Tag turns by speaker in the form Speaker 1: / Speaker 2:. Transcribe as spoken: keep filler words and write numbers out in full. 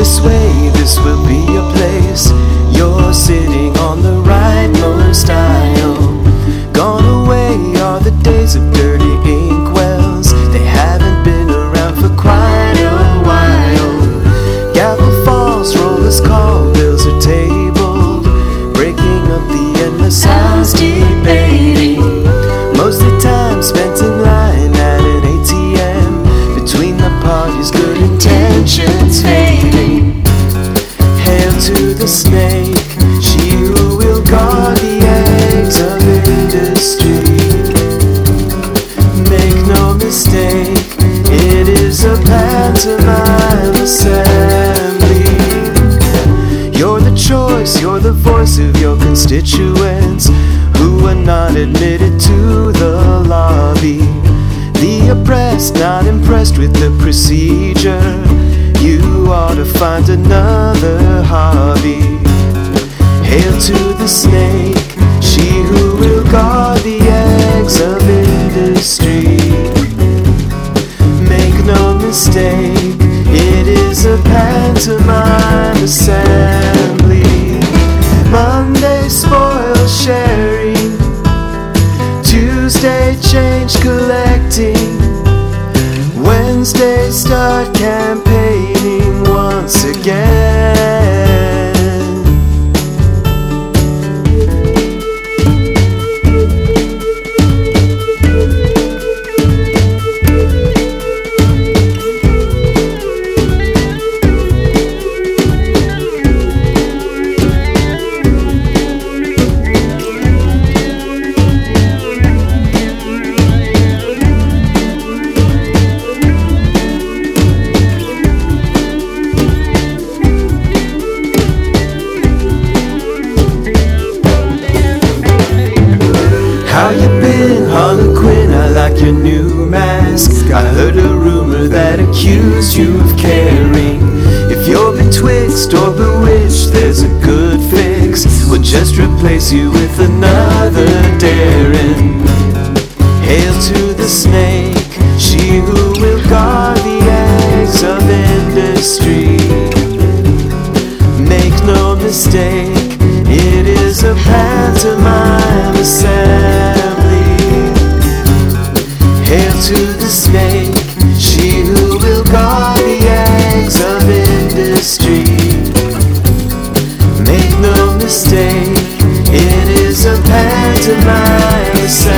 Speaker 1: this way, this will be your place. You're sitting on the rightmost aisle. Gone away are the days of dirty inkwells. They haven't been around for quite a while. Gavel falls, rollers call, bills are tabled, breaking up the endless hours debating. Mostly time spent in line at an A T M. Between the parties, good intentions fading. Hail to the snake, she who will guard the eggs of industry. Make no mistake, it is a pantomime assembly. You're the choice, you're the voice of your constituents who are not admitted to the lobby. The oppressed, not impressed with the procedure. You ought to find another hobby. Hail to the snake, she who will guard the eggs of industry. Make no mistake, it is a pantomime assembly. Monday spoil sharing, Tuesday change collecting, Wednesday start campaigning once again. How you been, Harlequin? I like your new mask. I heard a rumor that accused you of caring. If you're betwixt or bewitched, there's a good fix. We'll just replace you with another daring. Hail to the snake, she who will guard the eggs of industry. Make no mistake, it is a pantomime assembly. Hail to the snake, she who will guard the eggs of industry. Make no mistake, it is a pantomime assembly.